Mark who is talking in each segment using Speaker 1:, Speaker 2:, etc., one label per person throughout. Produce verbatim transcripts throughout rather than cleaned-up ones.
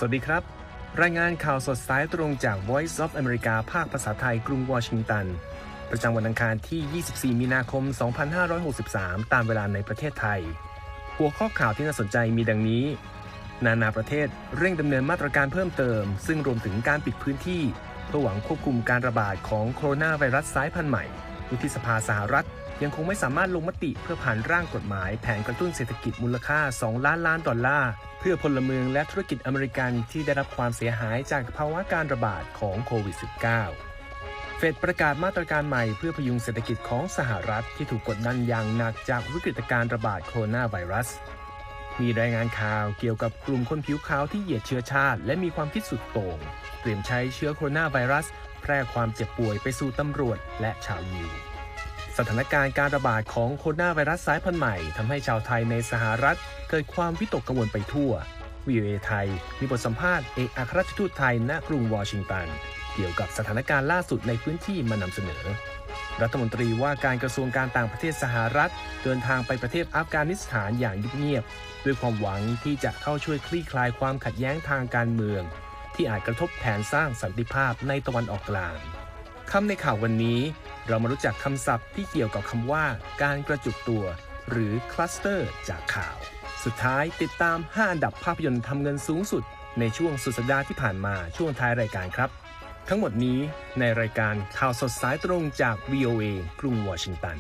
Speaker 1: วัสดีครับรายงานข่าวสดสายตรงจาก Voice of America ภาคภาษาไทยกรุงวอชิงตันประจำวันอังคารที่ยี่สิบสี่มีนาคมสองพันห้าร้อยหกสิบสามตามเวลาในประเทศไทยหัวข้อข่าวที่น่าสนใจมีดังนี้นานาประเทศเร่งดำเนินมาตรการเพิ่มเติมซึ่งรวมถึงการปิดพื้นที่เพื่อหวังควบคุมการระบาดของโคโรนาไวรัสสายพันธุ์ใหม่วุฒิสภาสหรัฐยังคงไม่สามารถลงมติเพื่อผ่านร่างกฎหมายแผนกระตุ้นเศรษฐกิจมูลค่าสองล้านล้านดอลลาร์เพื่อพลเมืองและธุรกิจอเมริกันที่ได้รับความเสียหายจากภาวะการระบาดของโควิด สิบเก้า เฟดประกาศมาตรการใหม่เพื่อพยุงเศรษฐกิจของสหรัฐที่ถูกกดดันอย่างหนักจากวิกฤตการณ์ระบาดโคโรนาไวรัสมีรายงานข่าวเกี่ยวกับกลุ่มคนผิวขาวที่เหยียดเชื้อชาติและมีความคิดสุดโต่งเตรียมใช้เชื้อโคโรนาไวรัสแพร่ความเจ็บป่วยไปสู่ตำรวจและชาวยิวสถานการณ์การระบาดของโคโรนาไวรัสสายพันธุ์ใหม่ทำให้ชาวไทยในสหรัฐเกิดความวิตกกังวลไปทั่ว วี โอ เอ ไทยมีบทสัมภาษณ์เอกอัครราชทูตไทยณกรุงวอชิงตันเกี่ยวกับสถานการณ์ล่าสุดในพื้นที่มานำเสนอรัฐมนตรีว่าการกระทรวงการต่างประเทศสหรัฐเดินทางไปประเทศอัฟกานิสถานอย่างเงียบๆด้วยความหวังที่จะเข้าช่วยคลี่คลายความขัดแย้งทางการเมืองที่อาจกระทบแผนสร้างสันติภาพในตะวันออกกลางคำในข่าววันนี้เรามารู้จักคำศัพท์ที่เกี่ยวกับคำว่าการกระจุกตัวหรือคลัสเตอร์จากข่าวสุดท้ายติดตามห้าอันดับภาพยนตร์ทำเงินสูงสุดในช่วงสุดสัปดาห์ที่ผ่านมาช่วงท้ายรายการครับทั้งหมดนี้ในรายการข่าวสดสายตรงจาก วี โอ เอ กรุงวอชิงตัน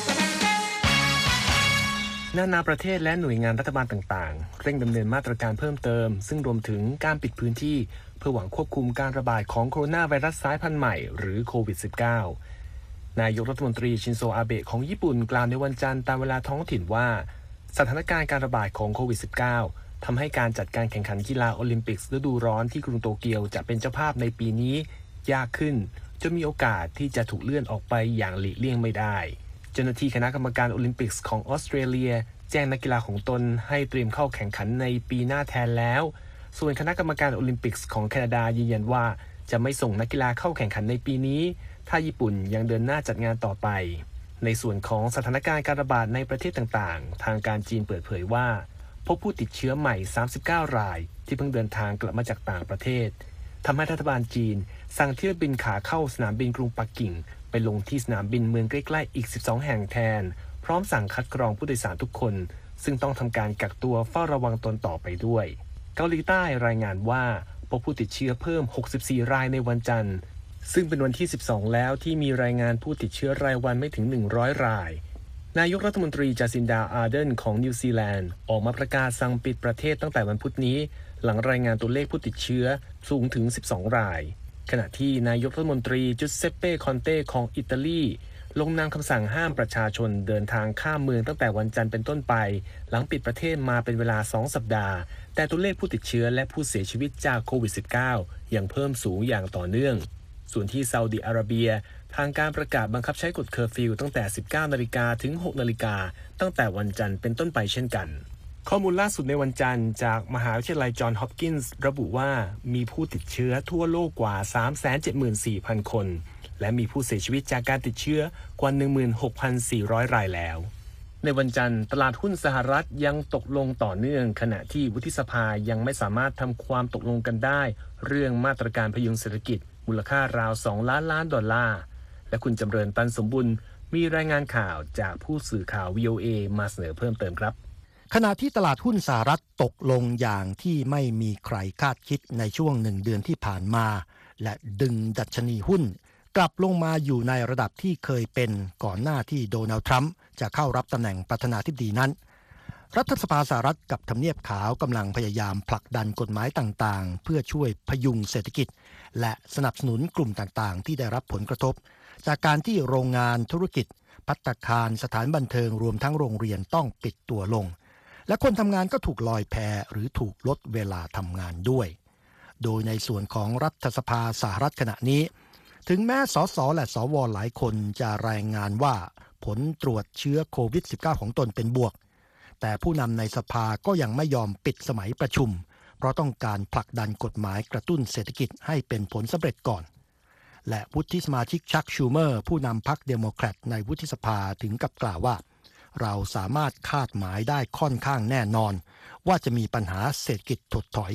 Speaker 1: นานาประเทศและหน่วยงานรัฐบาลต่างๆเร่งดำเนินมาตรการเพิ่มเติมซึ่งรวมถึงการปิดพื้นที่เพื่อหวังควบคุมการระบาดของโคโรนาไวรัสสายพันธุ์ใหม่หรือโควิด สิบเก้า นายกรัฐมนตรีชินโซอาเบะของญี่ปุ่นกล่าวในวันจันทร์ตามเวลาท้องถิ่นว่าสถานการณ์การระบาดของโควิด สิบเก้า ทำให้การจัดการแข่งขันกีฬาโอลิมปิกฤดูร้อนที่กรุงโตเกียวจะเป็นเจ้าภาพในปีนี้ยากขึ้นจนมีโอกาสที่จะถูกเลื่อนออกไปอย่างหลีกเลี่ยงไม่ได้เจ้าหน้าที่คณะกรรมการโอลิมปิกของออสเตรเลียแจ้งนักกีฬาของตนให้เตรียมเข้าแข่งขันในปีหน้าแทนแล้วส่วนคณะกรรมการโอลิมปิกของแคนาดายืนยันว่าจะไม่ส่งนักกีฬาเข้าแข่งขันในปีนี้ถ้าญี่ปุ่นยังเดินหน้าจัดงานต่อไปในส่วนของสถานการณ์การระบาดในประเทศต่างๆทางการจีนเปิดเผยว่าพบผู้ติดเชื้อใหม่สามสิบเก้ารายที่เพิ่งเดินทางกลับมาจากต่างประเทศทำให้รัฐบาลจีนสั่งเที่ยวบินขาเข้าสนามบินกรุงปักกิ่งไปลงที่สนามบินเมืองใกล้ๆอีกสิบสองแห่งแทนพร้อมสั่งคัดกรองผู้โดยสารทุกคนซึ่งต้องทำการกักตัวเฝ้าระวังตนต่อไปด้วยเกาหลีใต้รายงานว่าพบผู้ติดเชื้อเพิ่มหกสิบสี่รายในวันจันทร์ซึ่งเป็นวันที่สิบสองแล้วที่มีรายงานผู้ติดเชื้อรายวันไม่ถึงหนึ่งร้อยรายนายกรัฐมนตรีจาซินดาอาร์เดนของนิวซีแลนด์ออกมาประกาศสั่งปิดประเทศตั้งแต่วันพุธนี้หลังรายงานตัวเลขผู้ติดเชื้อสูงถึงสิบสองรายขณะที่นายกรัฐมนตรีจูเซปเป้คอนเต้ของอิตาลีลงนามคำสั่งห้ามประชาชนเดินทางข้ามเมืองตั้งแต่วันจันทร์เป็นต้นไปหลังปิดประเทศมาเป็นเวลาสองสัปดาห์แต่ตัวเลขผู้ติดเชื้อและผู้เสียชีวิตจากโควิด สิบเก้า ยังเพิ่มสูงอย่างต่อเนื่องส่วนที่ซาอุดิอาระเบียทางการประกาศบังคับใช้กฎเคอร์ฟิวตั้งแต่ สิบเก้านาฬิกา ถึง หกนาฬิกาตั้งแต่วันจันทร์เป็นต้นไปเช่นกันข้อมูลล่าสุดในวันจันทร์จากมหาวิทยาลัยจอห์นฮอปกินส์ระบุว่ามีผู้ติดเชื้อทั่วโลกกว่า สามแสนเจ็ดหมื่นสี่พัน คนและมีผู้เสียชีวิตจากการติดเชื้อกว่า หนึ่งหมื่นหกพันสี่ร้อย รายแล้วในวันจันทร์ตลาดหุ้นสหรัฐยังตกลงต่อเนื่องขณะที่วุฒิสภายังไม่สามารถทำความตกลงกันได้เรื่องมาตรการพยุงเศรษฐกิจมูลค่าราวสองล้านล้านดอลลาร์และคุณจำเริญตันสมบุญมีรายงานข่าวจากผู้สื่อข่าว วี โอ เอ มาเสนอเพิ่มเติมครับ
Speaker 2: ขณะที่ตลาดหุ้นสหรัฐตกลงอย่างที่ไม่มีใครคาดคิดในช่วงหนึ่งเดือนที่ผ่านมาและดึงดัชนีหุ้นกลับลงมาอยู่ในระดับที่เคยเป็นก่อนหน้าที่โดนัลด์ทรัมป์จะเข้ารับตำแหน่งประธานาธิบดีนั้นรัฐสภาสหรัฐกับทำเนียบขาวกำลังพยายามผลักดันกฎหมายต่างๆเพื่อช่วยพยุงเศรษฐกิจและสนับสนุนกลุ่มต่างๆที่ได้รับผลกระทบจากการที่โรงงานธุรกิจภัตตาคารสถานบันเทิงรวมทั้งโรงเรียนต้องปิดตัวลงและคนทำงานก็ถูกลอยแพหรือถูกลดเวลาทำงานด้วยโดยในส่วนของรัฐสภาสหรัฐขณะนี้ถึงแม้สสและสวหลายคนจะรายงานว่าผลตรวจเชื้อโควิด สิบเก้า ของตนเป็นบวกแต่ผู้นำในสภาก็ยังไม่ยอมปิดสมัยประชุมเพราะต้องการผลักดันกฎหมายกระตุ้นเศรษฐกิจให้เป็นผลสำเร็จก่อนและวุฒิสมาชิกชักชูเมอร์ผู้นำพรรคเดโมแครตในวุฒิสภาถึงกับกล่าวว่าเราสามารถคาดหมายได้ค่อนข้างแน่นอนว่าจะมีปัญหาเศรษฐกิจถดถอย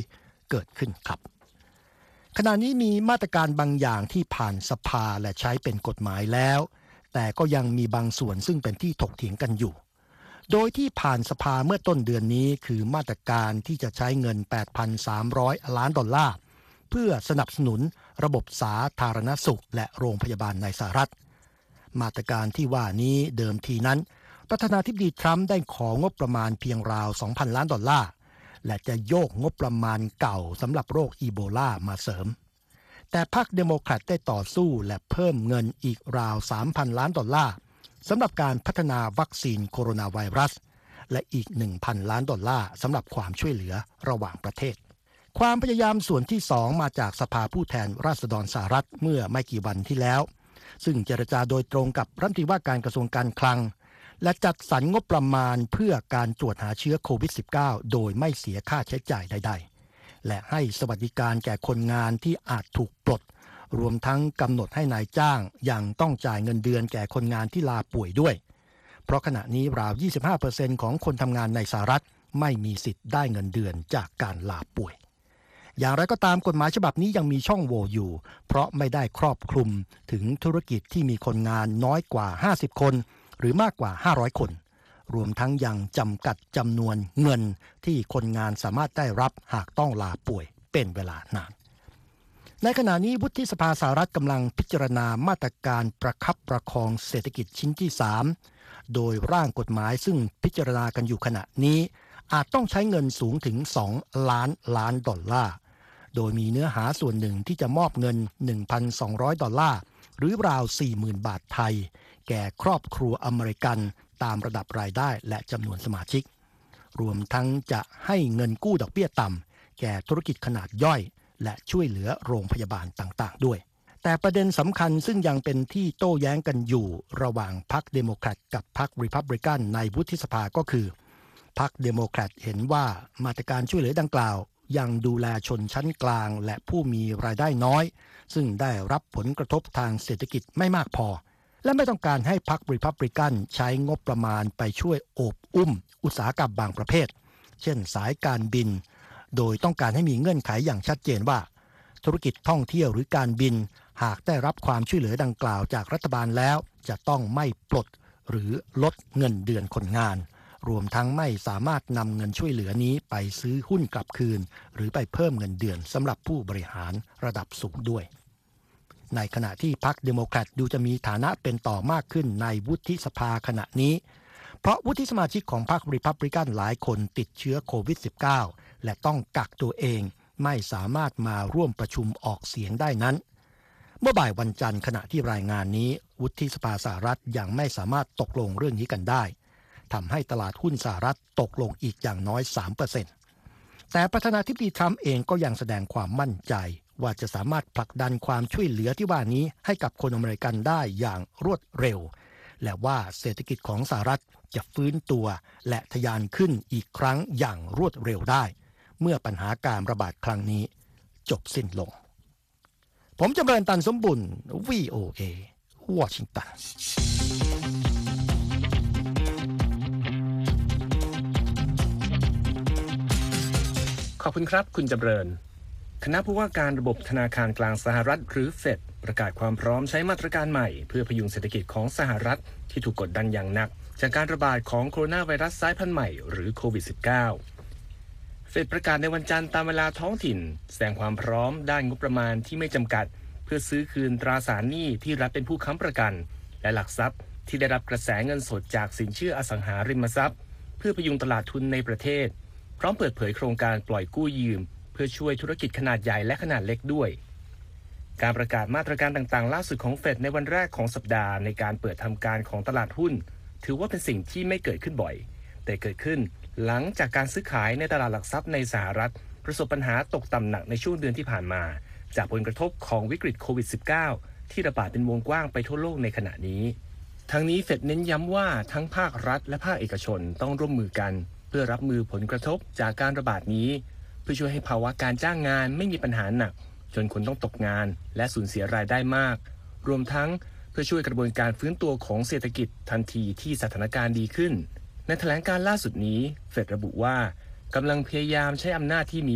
Speaker 2: เกิดขึ้นครับขณะนี้มีมาตรการบางอย่างที่ผ่านสภาและใช้เป็นกฎหมายแล้วแต่ก็ยังมีบางส่วนซึ่งเป็นที่ถกเถียงกันอยู่โดยที่ผ่านสภาเมื่อต้นเดือนนี้คือมาตรการที่จะใช้เงิน แปดพันสามร้อย ล้านดอลลาร์เพื่อสนับสนุนระบบสาธารณสุขและโรงพยาบาลในสหรัฐมาตรการที่ว่านี้เดิมทีนั้นประธานาธิบดีทรัมป์ได้ของบประมาณเพียงราว สองพัน ล้านดอลลาร์และจะโยกงบประมาณเก่าสำหรับโรคอีโบลามาเสริมแต่พรรคเดโมแครตได้ต่อสู้และเพิ่มเงินอีกราว สามพัน ล้านดอลลาร์สำหรับการพัฒนาวัคซีนโคโรนาไวรัสและอีก หนึ่งพัน ล้านดอลลาร์สำหรับความช่วยเหลือระหว่างประเทศความพยายามส่วนที่สองมาจากสภาผู้แทนราษฎรสหรัฐเมื่อไม่กี่วันที่แล้วซึ่งเจรจาโดยตรงกับรัฐมนตรีว่าการกระทรวงการคลังและจัดสรรงบประมาณเพื่อการตรวจหาเชื้อโควิด สิบเก้า โดยไม่เสียค่าใช้จ่ายใดๆและให้สวัสดิการแก่คนงานที่อาจถูกปลดรวมทั้งกำหนดให้นายจ้างยังต้องจ่ายเงินเดือนแก่คนงานที่ลาป่วยด้วยเพราะขณะนี้ราว ยี่สิบห้าเปอร์เซ็นต์ ของคนทำงานในสหรัฐไม่มีสิทธิ์ได้เงินเดือนจากการลาป่วยอย่างไรก็ตามกฎหมายฉบับนี้ยังมีช่องโหว่อยู่เพราะไม่ได้ครอบคลุมถึงธุรกิจที่มีคนงานน้อยกว่าห้าสิบคนหรือมากกว่าห้าร้อยคนรวมทั้งยังจำกัดจำนวนเงินที่คนงานสามารถได้รับหากต้องลาป่วยเป็นเวลานานในขณะนี้วุฒิสภาสหรัฐกำลังพิจารณามาตรการประคับประคองเศรษฐกิจชิ้นที่สามโดยร่างกฎหมายซึ่งพิจารณากันอยู่ขณะนี้อาจต้องใช้เงินสูงถึงสองล้านล้านดอลลาร์โดยมีเนื้อหาส่วนหนึ่งที่จะมอบเงิน หนึ่งพันสองร้อย ดอลลาร์หรือราว สี่หมื่น บาทไทยแก่ครอบครัวอเมริกันตามระดับรายได้และจำนวนสมาชิกรวมทั้งจะให้เงินกู้ดอกเบี้ยต่ำแก่ธุรกิจขนาดย่อยและช่วยเหลือโรงพยาบาลต่างๆด้วยแต่ประเด็นสำคัญซึ่งยังเป็นที่โต้แย้งกันอยู่ระหว่างพรรคเดโมแครตกับพรรครีพับลิกันในวุฒิสภาก็คือพรรคเดโมแครตเห็นว่ามาตรการช่วยเหลือดังกล่าวยังดูแลชนชั้นกลางและผู้มีรายได้น้อยซึ่งได้รับผลกระทบทางเศรษฐกิจไม่มากพอและไม่ต้องการให้พรรครีพับลิกันใช้งบประมาณไปช่วยโอบอุ้มอุตสาหกรรมบางประเภทเช่นสายการบินโดยต้องการให้มีเงื่อนไขอย่างชัดเจนว่าธุรกิจท่องเที่ยวหรือการบินหากได้รับความช่วยเหลือดังกล่าวจากรัฐบาลแล้วจะต้องไม่ปลดหรือลดเงินเดือนคนงานรวมทั้งไม่สามารถนำเงินช่วยเหลือนี้ไปซื้อหุ้นกลับคืนหรือไปเพิ่มเงินเดือนสำหรับผู้บริหารระดับสูงด้วยในขณะที่พรรคเดโมแครตดูจะมีฐานะเป็นต่อมากขึ้นในวุฒิสภาขณะนี้เพราะวุฒิสมาชิกของพรรครีพับลิกันหลายคนติดเชื้อโควิด สิบเก้า และต้องกักตัวเองไม่สามารถมาร่วมประชุมออกเสียงได้นั้นเมื่อบ่ายวันจันทร์ขณะที่รายงานนี้วุฒิสภาสหรัฐยังไม่สามารถตกลงเรื่องนี้กันได้ทำให้ตลาดหุ้นสหรัฐตกลงอีกอย่างน้อย สามเปอร์เซ็นต์ แต่ประธานาธิบดีทรัมป์เองก็ยังแสดงความมั่นใจว่าจะสามารถผลักดันความช่วยเหลือที่ว่านี้ให้กับคนอเมริกันได้อย่างรวดเร็วและว่าเศรษฐกิจของสหรัฐจะฟื้นตัวและทะยานขึ้นอีกครั้งอย่างรวดเร็วได้เมื่อปัญหาการระบาดครั้งนี้จบสิ้นลงผมจำเริญตันสมบุญ วี โอ เอ วอชิงตัน
Speaker 1: ขอบคุณครับคุณจำเริญคณะผู้ว่าการระบบธนาคารกลางสหรัฐหรือเฟดประกาศความพร้อมใช้มาตรการใหม่เพื่อพยุงเศรษฐกิจของสหรัฐที่ถูกกดดันอย่างหนักจากการระบาดของโคโรนาไวรัสสายพันธุ์ใหม่หรือโควิด สิบเก้า เฟดประกาศในวันจันทร์ตามเวลาท้องถิ่นแสดงความพร้อมด้านงบประมาณที่ไม่จำกัดเพื่อซื้อคืนตราสารหนี้ที่รัฐเป็นผู้ค้ำประกันและหลักทรัพย์ที่ได้รับกระแสเงินสดจากสินเชื่ออสังหาริมทรัพย์เพื่อพยุงตลาดทุนในประเทศพร้อมเปิดเผยโครงการปล่อยกู้ยืมเพื่อช่วยธุรกิจขนาดใหญ่และขนาดเล็กด้วยการประกาศมาตรการต่างๆล่าสุดของเฟดในวันแรกของสัปดาห์ในการเปิดทำการของตลาดหุ้นถือว่าเป็นสิ่งที่ไม่เกิดขึ้นบ่อยแต่เกิดขึ้นหลังจากการซื้อขายในตลาดหลักทรัพย์ในสหรัฐประสบปัญหาตกต่ำหนักในช่วงเดือนที่ผ่านมาจากผลกระทบของวิกฤตโควิด สิบเก้า ที่ระบาดเป็นวงกว้างไปทั่วโลกในขณะนี้ทั้งนี้เฟดเน้นย้ำว่าทั้งภาครัฐและภาคเอกชนต้องร่วมมือกันเพื่อรับมือผลกระทบจากการระบาดนี้เพื่อช่วยให้ภาวะการจ้างงานไม่มีปัญหาหนักจนคนต้องตกงานและสูญเสียรายได้มากรวมทั้งเพื่อช่วยกระบวนการฟื้นตัวของเศรษฐกิจทันทีที่สถานการณ์ดีขึ้นในแถลงการล่าสุดนี้เฟดระบุว่ากำลังพยายามใช้อำนาจที่มี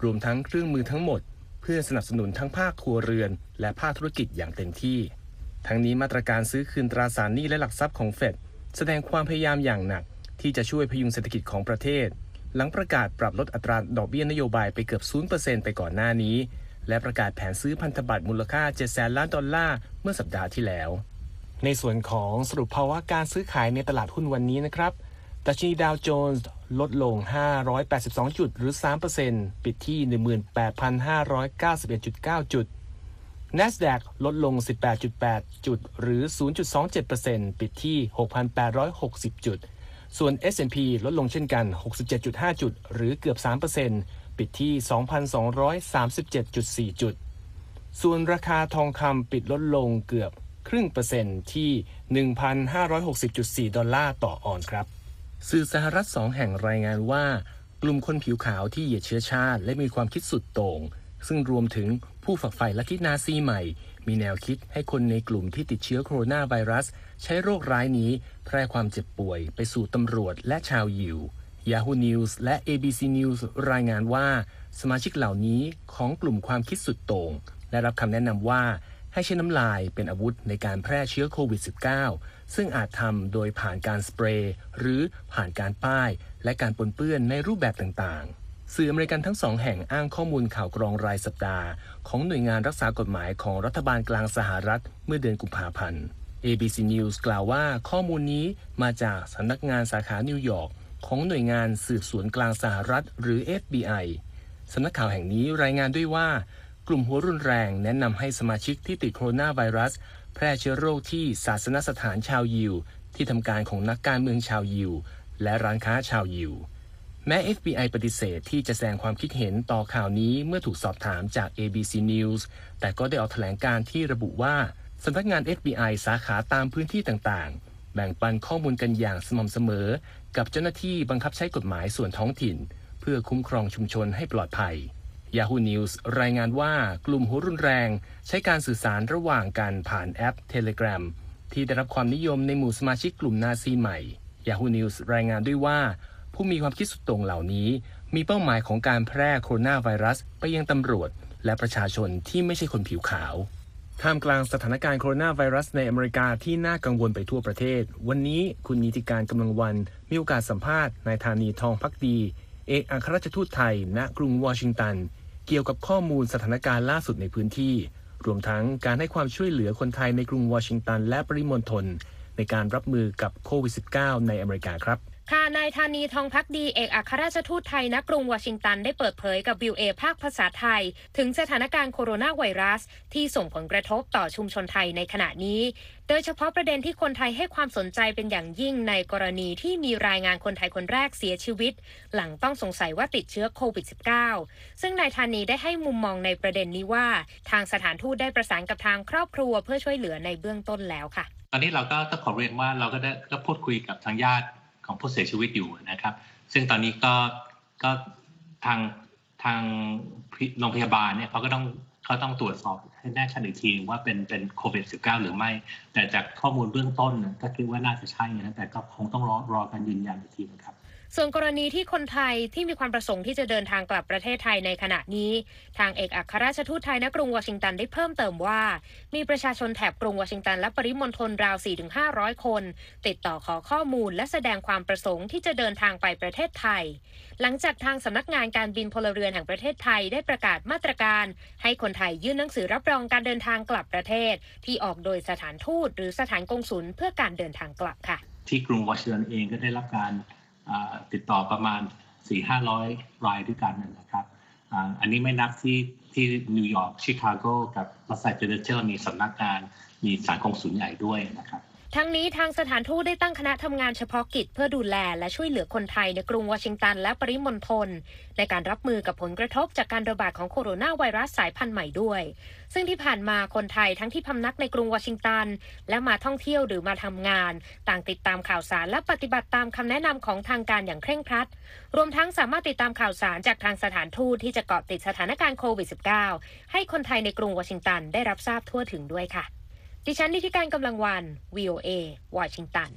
Speaker 1: รวมทั้งเครื่องมือทั้งหมดเพื่อสนับสนุนทั้งภาคครัวเรือนและภาคธุรกิจอย่างเต็มที่ทั้งนี้มาตรการซื้อคืนตราสารหนี้และหลักทรัพย์ของเฟดแสดงความพยายามอย่างหนักที่จะช่วยพยุงเศรษฐกิจของประเทศหลังประกาศปรับลดอัตราดอกเบี้ยนโยบายไปเกือบ ศูนย์เปอร์เซ็นต์ ไปก่อนหน้านี้และประกาศแผนซื้อพันธบัตรมูลค่าเจ็ดแสนล้านดอลลาร์เมื่อสัปดาห์ที่แล้วในส่วนของสรุปภาวะการซื้อขายในตลาดหุ้นวันนี้นะครับดัชนีดาวโจนส์ลดลงห้าร้อยแปดสิบสองจุดหรือ สามเปอร์เซ็นต์ ปิดที่ หนึ่งหมื่นแปดพันห้าร้อยเก้าสิบเอ็ดจุดเก้า จุด NASDAQ ลดลง สิบแปดจุดแปด จุดหรือ ศูนย์จุดสองเจ็ดเปอร์เซ็นต์ ปิดที่ หกพันแปดร้อยหกสิบ จุดส่วน เอส แอนด์ พี ลดลงเช่นกัน หกสิบเจ็ดจุดห้า จุดหรือเกือบ สามเปอร์เซ็นต์ ปิดที่ สองพันสองร้อยสามสิบเจ็ดจุดสี่ จุดส่วนราคาทองคำปิดลดลงเกือบครึ่งเปอร์เซ็นต์ที่ หนึ่งพันห้าร้อยหกสิบจุดสี่ ดอลลาร์ต่อออนซ์ครับสื่อสหรัฐสองแห่งรายงานว่ากลุ่มคนผิวขาวที่เหยียดเชื้อชาติและมีความคิดสุดโต่งซึ่งรวมถึงผู้ฝักใฝ่ลัทธินาซีใหม่มีแนวคิดให้คนในกลุ่มที่ติดเชื้อโคโรนาไวรัสใช้โรคร้ายนี้แพร่ความเจ็บป่วยไปสู่ตำรวจและชาวยิว Yahoo News และ เอ บี ซี News รายงานว่าสมาชิกเหล่านี้ของกลุ่มความคิดสุดโต่งได้รับคำแนะนำว่าให้ใช้น้ำลายเป็นอาวุธในการแพร่เชื้อโควิด สิบเก้า ซึ่งอาจทำโดยผ่านการสเปรย์หรือผ่านการป้ายและการปนเปื้อนในรูปแบบต่างๆสื่ออเมริกันทั้งสองแห่งอ้างข้อมูลข่าวกรองรายสัปดาห์ของหน่วยงานรักษากฎหมายของรัฐบาลกลางสหรัฐเมื่อเดือนกุมภาพันธ์ เอ บี ซี News กล่าวว่าข้อมูลนี้มาจากสำนักงานสาขานิวยอร์กของหน่วยงานสืบสวนกลางสหรัฐหรือ เอฟ บี ไอ สำนักข่าวแห่งนี้รายงานด้วยว่ากลุ่มหัวรุนแรงแนะนำให้สมาชิกที่ติดโคโรนาไวรัสแพร่เชื้อโรคที่ศาสนสถานชาวยิวที่ทำการของนักการเมืองชาวยิวและร้านค้าชาวยิวแม้ เอฟ บี ไอ ปฏิเสธที่จะแสดงความคิดเห็นต่อข่าวนี้เมื่อถูกสอบถามจาก เอ บี ซี News แต่ก็ได้ออกแถลงการณ์ที่ระบุว่าสำนักงาน เอฟ บี ไอ สาขาตามพื้นที่ต่างๆแบ่งปันข้อมูลกันอย่างสม่ำเสมอกับเจ้าหน้าที่บังคับใช้กฎหมายส่วนท้องถิ่นเพื่อคุ้มครองชุมชนให้ปลอดภัยYahoo News รายงานว่ากลุ่มหัวรุนแรงใช้การสื่อสารระหว่างกันผ่านแอป Telegram ที่ได้รับความนิยมในหมู่สมาชิกกลุ่มนาซีใหม่ Yahoo News รายงานด้วยว่าผู้มีความคิดสุดโต่งเหล่านี้มีเป้าหมายของการแพร่โคโรนาไวรัสไปยังตำรวจและประชาชนที่ไม่ใช่คนผิวขาวท่ามกลางสถานการณ์โคโรนาไวรัสในอเมริกาที่น่ากังวลไปทั่วประเทศวันนี้คุณนิติการกำลังวันมีโอกาสสัมภาษณ์นายธานีทองภักดีเอกอัครราชทูตไทยณกรุงวอชิงตันเกี่ยวกับข้อมูลสถานการณ์ล่าสุดในพื้นที่รวมทั้งการให้ความช่วยเหลือคนไทยในกรุงวอชิงตันและปริมณฑลในการรับมือกับโควิด สิบเก้า ในอเมริกาครับ
Speaker 3: ค่ะนายธานีทองภักดีเอกอัครราชทูตไทยณกรุงวอชิงตันได้เปิดเผยกับ วี โอ เอ ภาคภาษาไทยถึงสถานการณ์โคโรนาไวรัสที่ส่งผลกระทบต่อชุมชนไทยในขณะนี้โดยเฉพาะประเด็นที่คนไทยให้ความสนใจเป็นอย่างยิ่งในกรณีที่มีรายงานคนไทยคนแรกเสียชีวิตหลังต้องสงสัยว่าติดเชื้อโควิด สิบเก้า ซึ่งนายธานีได้ให้มุมมองในประเด็นนี้ว่าทางสถานทูตได้ประสานกับทางครอบครัวเพื่อช่วยเหลือในเบื้องต้นแล้วค่ะ
Speaker 4: ตอนนี้เราก็ต้องขอเรียนว่าเราก็ได้ก็พูดคุยกับทางญาติของผู้เสียชีวิตอยู่นะครับซึ่งตอนนี้ก็ก็ทางทางโรงพยาบาลเนี่ยเขาก็ต้องเขาต้องตรวจสอบให้แน่ชัดอีกทีว่าเป็นเป็นโควิด สิบเก้า หรือไม่แต่จากข้อมูลเบื้องต้นก็คิดว่าน่าจะใช่นะแต่ก็คงต้องรอรอการยืนยันอีกทีนะครับ
Speaker 3: ส่วนกรณีที่คนไทยที่มีความประสงค์ที่จะเดินทางกลับประเทศไทยในขณะนี้ทางเอกอัครราชทูตไทยณกรุงวอชิงตันได้เพิ่มเติมว่ามีประชาชนแถบกรุงวอชิงตันและปริมณฑลราว สี่ถึงห้าร้อย คนติดต่อขอข้อมูลและแสดงความประสงค์ที่จะเดินทางไปประเทศไทยหลังจากทางสำนักงานการบินพลเรือนแห่งประเทศไทยได้ประกาศมาตรการให้คนไทยยื่นหนังสือรับรองการเดินทางกลับประเทศที่ออกโดยสถานทูตหรือสถานกงสุลเพื่อการเดินทางกลับค่ะ
Speaker 4: ที่กรุงวอชิงตันเองก็ได้รับการติดต่อประมาณ สี่ถึงห้าร้อย รายด้วยกันนะครับอันนี้ไม่นับที่ที่นิวยอร์กชิคาโกกับลอสแอนเจลิสที่เรามีสำนักงานมีสถานกงสุลใหญ่ด้วยนะครับ
Speaker 3: ทั้งนี้ทางสถานทูตได้ตั้งคณะทำงานเฉพาะกิจเพื่อดูแลและช่วยเหลือคนไทยในกรุงวอชิงตันและปริมณฑลในการรับมือกับผลกระทบจากการระบาดของโคโรนาไวรัสสายพันธุ์ใหม่ด้วยซึ่งที่ผ่านมาคนไทยทั้งที่พำนักในกรุงวอชิงตันและมาท่องเที่ยวหรือมาทำงานต่างติดตามข่าวสารและปฏิบัติตามคำแนะนำของทางการอย่างเคร่งครัดรวมทั้งสามารถติดตามข่าวสารจากทางสถานทูตที่จะเกาะติดสถานการณ์โควิด สิบเก้า ให้คนไทยในกรุงวอชิงตันได้รับทราบทั่วถึงด้วยค่ะดิฉันนิติการกำลังวัน วี โอ เอ วอชิงตัน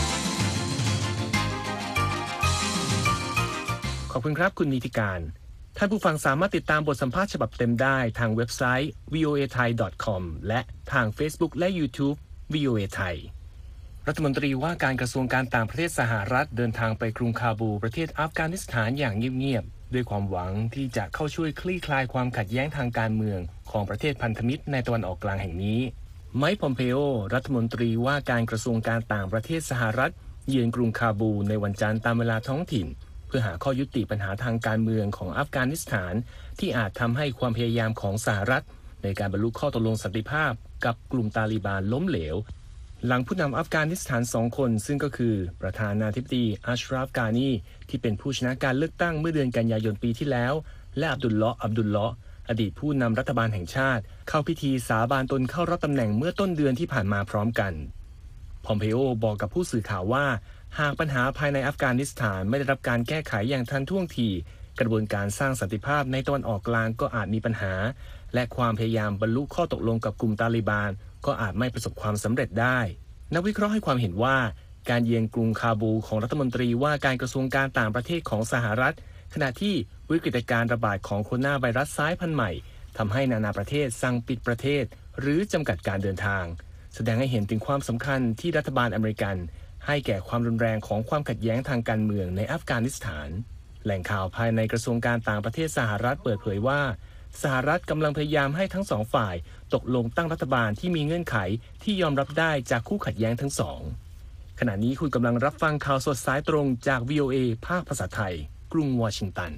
Speaker 1: ขอบคุณครับคุณนิติการท่านผู้ฟังสามารถติดตามบทสัมภาษณ์ฉบับเต็มได้ทางเว็บไซต์ วี โอ เอ ไทย ดอท คอม และทาง Facebook และ YouTube วี โอ เอ ไทยรัฐมนตรีว่าการกระทรวงการต่างประเทศสหรัฐเดินทางไปกรุงคาบูประเทศอัฟกานิสถานอย่างเงียบๆด้วยความหวังที่จะเข้าช่วยคลี่คลายความขัดแย้งทางการเมืองของประเทศพันธมิตรในตะวันออกกลางแห่งนี้ไมค์ พอมเพโอรัฐมนตรีว่าการกระทรวงการต่างประเทศสหรัฐเยือนกรุงคาบูในวันจันทร์ตามเวลาท้องถิ่นเพื่อหาข้อยุติปัญหาทางการเมืองของอัฟกานิสถานที่อาจทำให้ความพยายามของสหรัฐในการบรรลุข้อตกลงสันติภาพกับกลุ่มตาลิบานล้มเหลวหลังผู้นำอัฟกานิสถานสองคนซึ่งก็คือประธานาธิบดีอัชราฟ กานีที่เป็นผู้ชนะการเลือกตั้งเมื่อเดือนกันยายนปีที่แล้วและอับดุลเลาะห์ อับดุลเลาะห์อดีตผู้นำรัฐบาลแห่งชาติเข้าพิธีสาบานตนเข้ารับตำแหน่งเมื่อต้นเดือนที่ผ่านมาพร้อมกันพอมเพโอบอกกับผู้สื่อข่าวว่าหากปัญหาภายในอัฟกานิสถานไม่ได้รับการแก้ไขอย่างทันท่วงทีกระบวนการสร้างสันติภาพในตะวันออกกลางก็อาจมีปัญหาและความพยายามบรรลุข้อตกลงกับกลุ่มตาลิบานก็อาจไม่ประสบความสำเร็จได้นักวิเคราะห์ให้ความเห็นว่าการเยือนกรุงคาบูของรัฐมนตรีว่าการกระทรวงการต่างประเทศของสหรัฐขณะที่วิกฤตการณ์ระบาดของโคโรนาไวรัสสายพันธุ์ใหม่ทำให้นานาประเทศสั่งปิดประเทศหรือจำกัดการเดินทางแสดงให้เห็นถึงความสำคัญที่รัฐบาลอเมริกันให้แก่ความรุนแรงของความขัดแย้งทางการเมืองในอัฟกานิสถานแหล่งข่าวภายในกระทรวงการต่างประเทศสหรัฐเปิดเผยว่าสหรัฐกำลังพยายามให้ทั้งสองฝ่ายตกลงตั้งรัฐบาลที่มีเงื่อนไขที่ยอมรับได้จากคู่ขัดแย้งทั้งสองขณะนี้คุณกำลังรับฟังข่าวสดสายตรงจาก วี โอ เอ ภาคภาษาไทยกรุงวอชิงตัน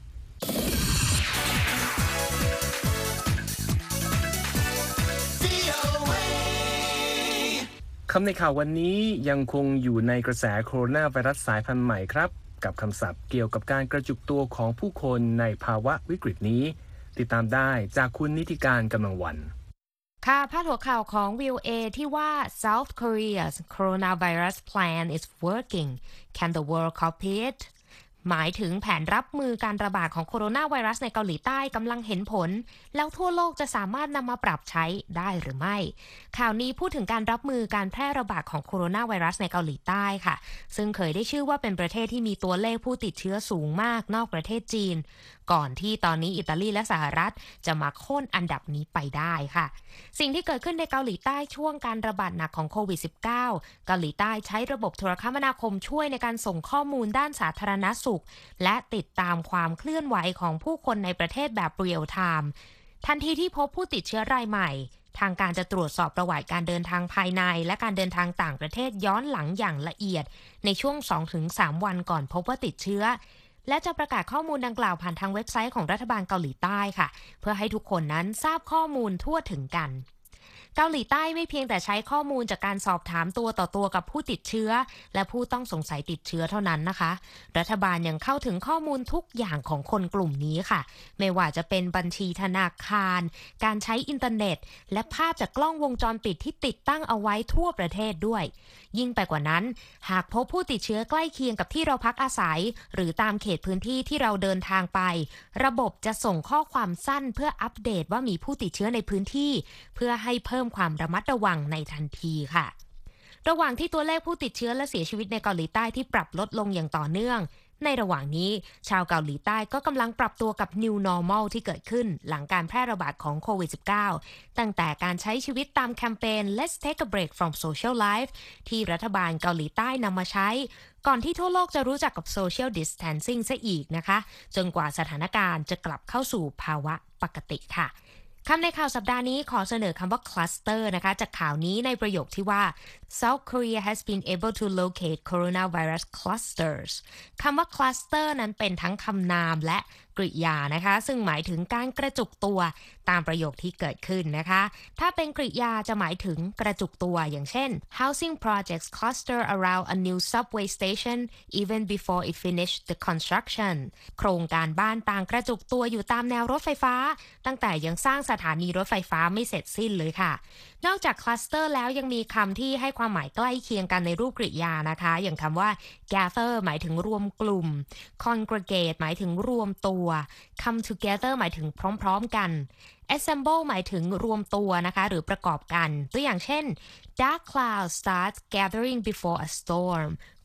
Speaker 1: คำในข่าววันนี้ยังคงอยู่ในกระแสโคโรนาไวรัสสายพันธุ์ใหม่ครับกับคำศัพท์เกี่ยวกับการกระจุกตัวของผู้คนในภาวะวิกฤตนี้ติดตามได้จากคุณนิติการกำลังวัน
Speaker 3: ค่ะพาดหัวข่าวของ วี โอ เอ ที่ว่า South Korea's coronavirus plan is working can the world copy itหมายถึงแผนรับมือการระบาดของโคโรนาไวรัสในเกาหลีใต้กำลังเห็นผลแล้วทั่วโลกจะสามารถนำมาปรับใช้ได้หรือไม่ข่าวนี้พูดถึงการรับมือการแพร่ระบาดของโคโรนาไวรัสในเกาหลีใต้ค่ะซึ่งเคยได้ชื่อว่าเป็นประเทศที่มีตัวเลขผู้ติดเชื้อสูงมากนอกประเทศจีนก่อนที่ตอนนี้อิตาลีและสหรัฐจะมาโค่นอันดับนี้ไปได้ค่ะสิ่งที่เกิดขึ้นในเกาหลีใต้ช่วงการระบาดหนักของโควิด สิบเก้า เกาหลีใต้ใช้ระบบโทรคมนาคมช่วยในการส่งข้อมูลด้านสาธารณสุขและติดตามความเคลื่อนไหวของผู้คนในประเทศแบบเรียลไทม์ทันทีที่พบผู้ติดเชื้อรายใหม่ทางการจะตรวจสอบประวัติการเดินทางภายในและการเดินทางต่างประเทศย้อนหลังอย่างละเอียดในช่วง สองถึงสาม วันก่อนพบว่าติดเชื้อและจะประกาศข้อมูลดังกล่าวผ่านทางเว็บไซต์ของรัฐบาลเกาหลีใต้ค่ะเพื่อให้ทุกคนนั้นทราบข้อมูลทั่วถึงกันเกาหลีใต้ไม่เพียงแต่ใช้ข้อมูลจากการสอบถามตัวต่อตัวกับผู้ติดเชื้อและผู้ต้องสงสัยติดเชื้อเท่านั้นนะคะรัฐบาลยังเข้าถึงข้อมูลทุกอย่างของคนกลุ่มนี้ค่ะไม่ว่าจะเป็นบัญชีธนาคารการใช้อินเทอร์เน็ตและภาพจากกล้องวงจรปิดที่ติดตั้งเอาไว้ทั่วประเทศด้วยยิ่งไปกว่านั้นหากพบผู้ติดเชื้อใกล้เคียงกับที่เราพักอาศัยหรือตามเขตพื้นที่ที่เราเดินทางไประบบจะส่งข้อความสั้นเพื่ออัปเดตว่ามีผู้ติดเชื้อในพื้นที่เพื่อให้เพิ่มความระมัดระวังในทันทีค่ะระหว่างที่ตัวเลขผู้ติดเชื้อและเสียชีวิตในเกาหลีใต้ที่ปรับลดลงอย่างต่อเนื่องในระหว่างนี้ชาวเกาหลีใต้ก็กำลังปรับตัวกับ New Normal ที่เกิดขึ้นหลังการแพร่ระบาดของโควิด สิบเก้า ตั้งแต่การใช้ชีวิตตามแคมเปญ Let's Take a Break from Social Life ที่รัฐบาลเกาหลีใต้นำมาใช้ก่อนที่ทั่วโลกจะรู้จักกับ Social Distancing ซะอีกนะคะจนกว่าสถานการณ์จะกลับเข้าสู่ภาวะปกติค่ะคำในข่าวสัปดาห์นี้ขอเสนอคำว่า cluster นะคะจากข่าวนี้ในประโยคที่ว่า South Korea has been able to locate coronavirus clusters คำว่า cluster นั้นเป็นทั้งคำนามและกริยานะคะซึ่งหมายถึงการกระจุกตัวตามประโยคที่เกิดขึ้นนะคะถ้าเป็นกริยาจะหมายถึงกระจุกตัวอย่างเช่น housing projects cluster around a new subway station even before it finished the construction โครงการบ้านต่างกระจุกตัวอยู่ตามแนวรถไฟฟ้าตั้งแต่ยังสร้างสถานีรถไฟฟ้าไม่เสร็จสิ้นเลยค่ะนอกจาก cluster แล้วยังมีคำที่ให้ความหมายใกล้เคียงกันในรูปกริยานะคะอย่างคำว่า gather หมายถึงรวมกลุ่ม congregate หมายถึงรวมตัว come together หมายถึงพร้อมๆกัน assemble หมายถึงรวมตัวนะคะหรือประกอบกันตัวอย่างเช่น dark clouds start gathering before a storm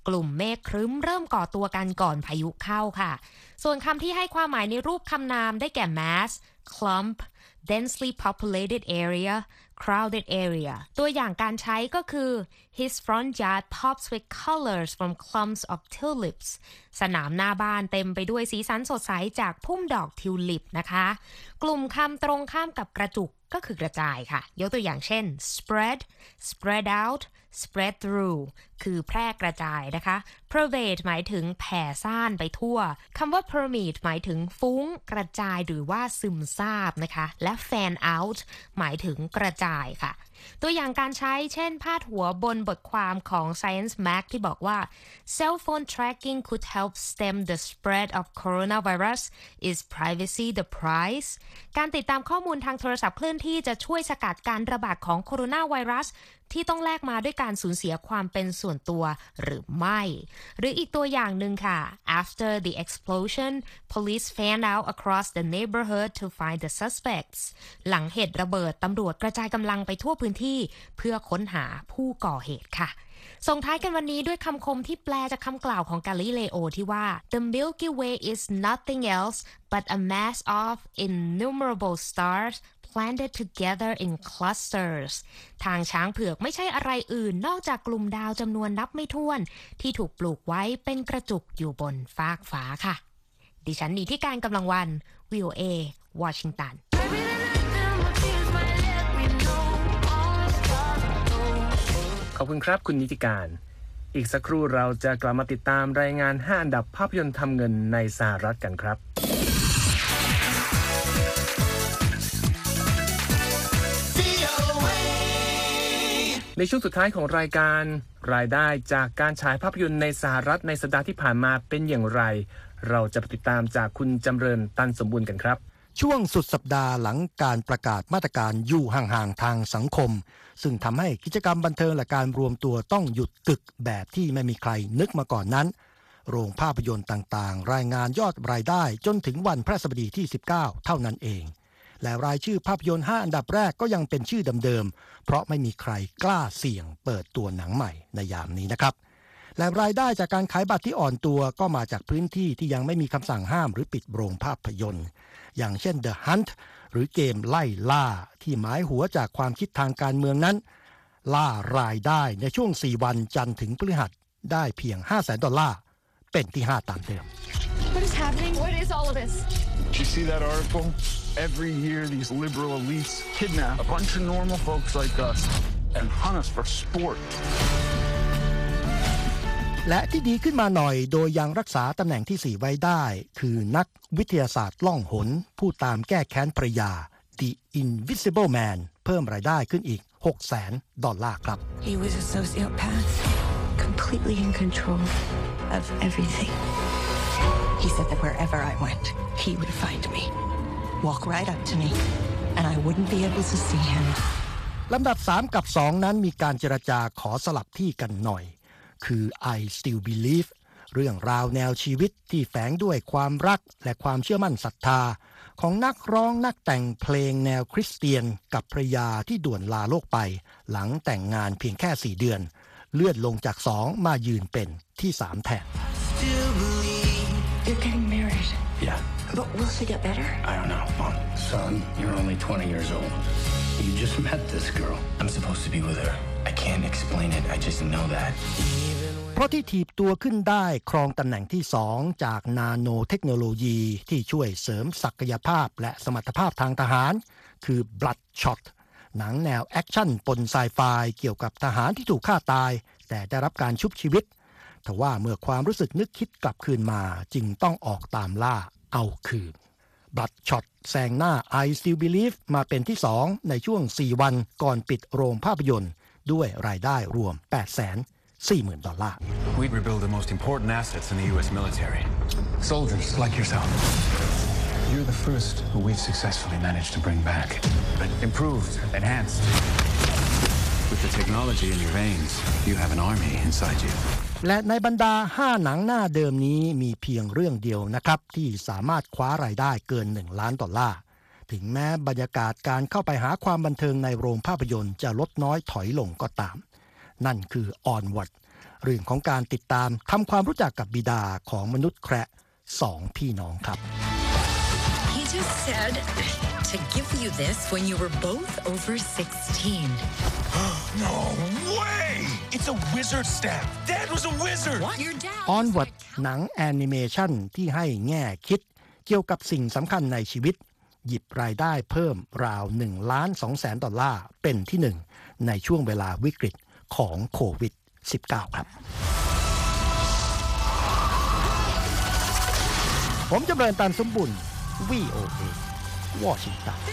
Speaker 3: กลุ่มเมฆครึ้มเริ่มก่อตัวกันก่อนพายุเข้าค่ะส่วนคำที่ให้ความหมายในรูปคำนามได้แก่ mass clump densely populated area crowded area ตัวอย่างการใช้ก็คือ his front yard pops with colors from clumps of tulips สนามหน้าบ้านเต็มไปด้วยสีสันสดใสจากพุ่มดอกทิวลิปนะคะกลุ่มคำตรงข้ามกับกระจุกก็คือกระจายค่ะยกตัวอย่างเช่น spread spread out spread through คือแพร่กระจายนะคะ pervade หมายถึงแผ่ซ่านไปทั่วคำว่า permeate หมายถึงฟุ้งกระจายหรือว่าซึมซาบนะคะและ fan out หมายถึงกระจายค่ะตัวอย่างการใช้เช่นพาดหัวบนบทความของ Science Mag ที่บอกว่า cell phone tracking could help stem the spread of coronavirus is privacy the price การติดตามข้อมูลทางโทรศัพท์เคลื่อนที่จะช่วยสกัดการระบาดของโคโรนาไวรัสที่ต้องแลกมาด้วยการสูญเสียความเป็นส่วนตัวหรือไม่หรืออีกตัวอย่างหนึ่งค่ะ after the explosion police fanned out across the neighborhood to find the suspects หลังเหตุระเบิดตำรวจกระจายกำลังไปทั่วพื้นที่เพื่อค้นหาผู้ก่อเหตุค่ะส่งท้ายกันวันนี้ด้วยคำคมที่แปลจากคำกล่าวของกาลิเลโอที่ว่า The Milky Way is nothing else but a mass of innumerable stars planted together in clusters ทางช้างเผือกไม่ใช่อะไรอื่นนอกจากกลุ่มดาวจำนวนนับไม่ถ้วนที่ถูกปลูกไว้เป็นกระจุกอยู่บนฟากฟ้าค่ะดิฉันนิติการกำลังวัน วี โอ เอ วอชิงตัน
Speaker 1: ขอบคุณครับคุณนิติการอีกสักครู่เราจะกลับมาติดตามรายงานห้าอันดับภาพยนตร์ทำเงินในสหรัฐกันครับในช่วงสุดท้ายของรายการรายได้จากการฉายภาพยนตร์ในสหรัฐในสัปดาห์ที่ผ่านมาเป็นอย่างไรเราจะไปติดตามจากคุณจำเริญตันสมบูรณ์กันครับ
Speaker 2: ช่วงสุดสัปดาห์หลังการประกาศมาตรการอยู่ห่างๆทางสังคมซึ่งทำให้กิจกรรมบันเทิงและการรวมตัวต้องหยุดกึกแบบที่ไม่มีใครนึกมาก่อนนั้นโรงภาพยนตร์ต่างๆรายงานยอดรายได้จนถึงวันพฤหัสบดีที่สิบเก้าเท่านั้นเองและรายชื่อภาพยนตร์ห้าอันดับแรกก็ยังเป็นชื่อเดิมๆเพราะไม่มีใครกล้าเสี่ยงเปิดตัวหนังใหม่ในยามนี้นะครับและรายได้จากการขายบัตรที่อ่อนตัวก็มาจากพื้นที่ที่ยังไม่มีคำสั่งห้ามหรือปิดโรงภาพยนตร์อย่างเช่น The Hunt หรือเกมไล่ล่าที่หมายหัวจากความคิดทางการเมืองนั้นล่ารายได้ในช่วงสี่วันจันทร์ถึงพฤหัสได้เพียง ห้าแสน ดอลลาร์เป็นที่ห้าตามเดิม
Speaker 5: What is happening? What is all of this?
Speaker 6: Did you see that article? Every year these liberal elites kidnap a bunch of normal folks like us and hunt us for sport.
Speaker 2: และที่ดีขึ้นมาหน่อยโดยยังรักษาตำแหน่งที่สี่ไว้ได้คือนักวิทยาศาสตร์ล่องหนผู้ตามแก้แค้นภรรยา The Invisible Man เพิ่มรายได้ขึ้นอีก หกแสน ดอลลาร์ครับ
Speaker 5: He was a sociopath, completely in control of everything. He said that wherever I went, he would find me, walk right up to me, and I wouldn't be able to see him.
Speaker 2: ลำดับสามกับสองนั้นมีการเจรจาขอสลับที่กันหน่อยคือ I Still Believe เรื่องราวแนวชีวิตที่แฝงด้วยความรักและความเชื่อมั่นศรัทธาของนักร้องนักแต่งเพลงแนวคริสเตียนกับภรรยาที่ด่วนลาโลกไปหลังแต่งงานเพียงแค่สี่เดือนเลื่อนลงจากสองมายืนเป็นที่สามแทน
Speaker 5: You're getting married.
Speaker 6: Yeah.
Speaker 5: But will she get better?
Speaker 6: I don't know, Mom. Son, you're only twenty years old. You just met this girl. I'm supposed to be with her. I can't explain it. I just know that.
Speaker 2: เพราะที่ถีบตัวขึ้นได้ครองตำแหน่งที่สองจากนาโนเทคโนโลยีที่ช่วยเสริมศักยภาพและสมรรถภาพทางทหารคือ Bloodshot หนังแนวแอคชั่นปนไซไฟเกี่ยวกับทหารที่ถูกฆ่าตายแต่ได้รับการชุบชีวิตทว่าเมื่อความรู้สึกนึกคิดกลับคืนมาจึงต้องออกตามล่าเอาคืน Bloodshot แซงหน้า I Still Believe มาเป็นที่สองในช่วงสี่วันก่อนปิดโรงภาพยนตร์ด้วยรายได้รวม แปดแสนสี่หมื่น ดอลลาร์
Speaker 7: We rebuild the most important assets in the U S military.
Speaker 6: Soldiers like yourself. You're the first who we've successfully managed to bring back.
Speaker 7: But improved, enhanced. With the technology in your veins, you have an army inside you.
Speaker 2: และในบรรดาห้าหนังหน้าเดิมนี้มีเพียงเรื่องเดียวนะครับที่สามารถคว้ารายได้เกินหนึ่งล้านดอลลาร์ถึงแม้บรรยากาศการเข้าไปหาความบันเทิงในโรงภาพยนตร์จะลดน้อยถอยลงก็ตามนั่นคือ Onward เรื่องของการติดตามทำความรู้จักกับบิดาของมนุษย์แคระสองพี่น้องครับ
Speaker 8: He just said to give you this when you were both over sixteen.
Speaker 9: No way! It's a wizard staff. Dad was a wizard.
Speaker 8: What? Your dad.
Speaker 2: Onward หนังแอนิเมชันที่ให้แง่คิดเกี่ยวกับสิ่งสำคัญในชีวิตหยิบรายได้เพิ่มราวหนึ่งล้านสองแสนดอลลาร์เป็นที่หนึ่งในช่วงเวลาวิกฤตของโควิด สิบเก้า ครับผมจำเริญตันสมบุญ วี โอ เอ วอชิงตัน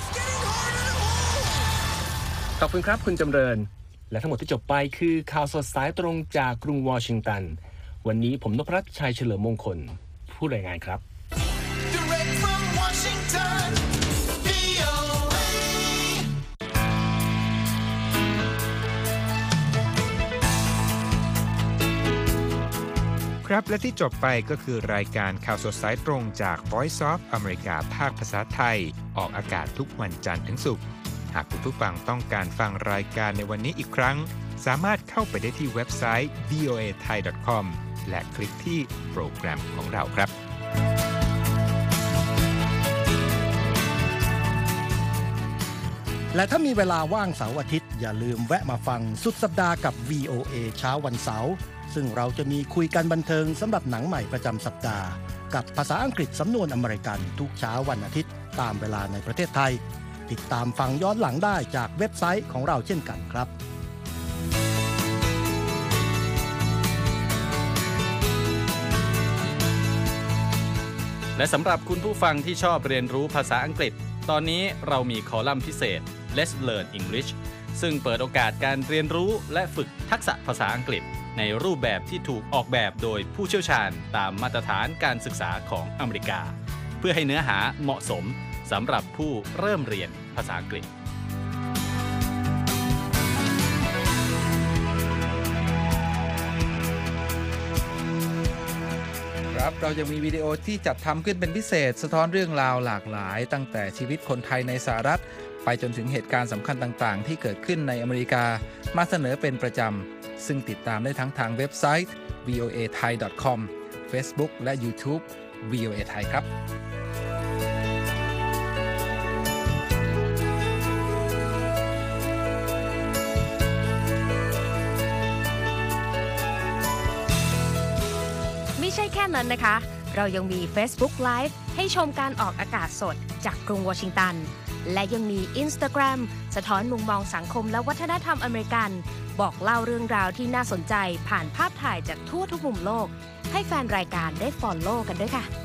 Speaker 1: ขอบคุณครับคุณจำเริญและทั้งหมดที่จบไปคือข่าวสดสายตรงจากกรุงวอชิงตันวันนี้ผมนพรัตน์ชัยเฉลิมมงคลผู้รายงานครับ
Speaker 10: ครับและที่จบไปก็คือรายการข่าวสดสายตรงจาก Voice of America ภาคภาษาไทยออกอากาศทุกวันจันทร์ถึงศุกร์หากคุณผู้ฟังต้องการฟังรายการในวันนี้อีกครั้งสามารถเข้าไปได้ที่เว็บไซต์ วี โอ เอ ไทย ดอท คอม และคลิกที่โปรแกรมของเราครับ
Speaker 2: และถ้ามีเวลาว่างเสาร์อาทิตย์อย่าลืมแวะมาฟังสุดสัปดาห์กับ วี โอ เอ เช้าวันเสาร์ซึ่งเราจะมีคุยกันบันเทิงสำหรับหนังใหม่ประจำสัปดาห์กับภาษาอังกฤษสำนวนอเมริกันทุกเช้าวันอาทิตย์ตามเวลาในประเทศไทยติดตามฟังย้อนหลังได้จากเว็บไซต์ของเราเช่นกันครับ
Speaker 11: และสำหรับคุณผู้ฟังที่ชอบเรียนรู้ภาษาอังกฤษตอนนี้เรามีคอลัมน์พิเศษ Let's Learn English ซึ่งเปิดโอกาสการเรียนรู้และฝึกทักษะภาษาอังกฤษในรูปแบบที่ถูกออกแบบโดยผู้เชี่ยวชาญตามมาตรฐานการศึกษาของอเมริกาเพื่อให้เนื้อหาเหมาะสมสำหรับผู้เริ่มเรียนภาษาอังกฤษ
Speaker 12: ครับเราจะมีวิดีโอที่จัดทำขึ้นเป็นพิเศษสะท้อนเรื่องราวหลากหลายตั้งแต่ชีวิตคนไทยในสหรัฐไปจนถึงเหตุการณ์สำคัญต่างๆที่เกิดขึ้นในอเมริกามาเสนอเป็นประจำซึ่งติดตามได้ทั้งทางเว็บไซต์ วี โอ เอ ไทย ดอท คอม Facebook และ YouTube วี โอ เอ ไทยครับ
Speaker 3: ไม่ใช่แค่นั้นนะคะเรายังมี Facebook Live ให้ชมการออกอากาศสดจากกรุงวอชิงตันและยังมี Instagram สะท้อนมุมมองสังคมและวัฒนธรรมอเมริกันบอกเล่าเรื่องราวที่น่าสนใจผ่านภาพถ่ายจากทั่วทุกมุมโลกให้แฟนรายการได้ follow กันด้วยค่ะ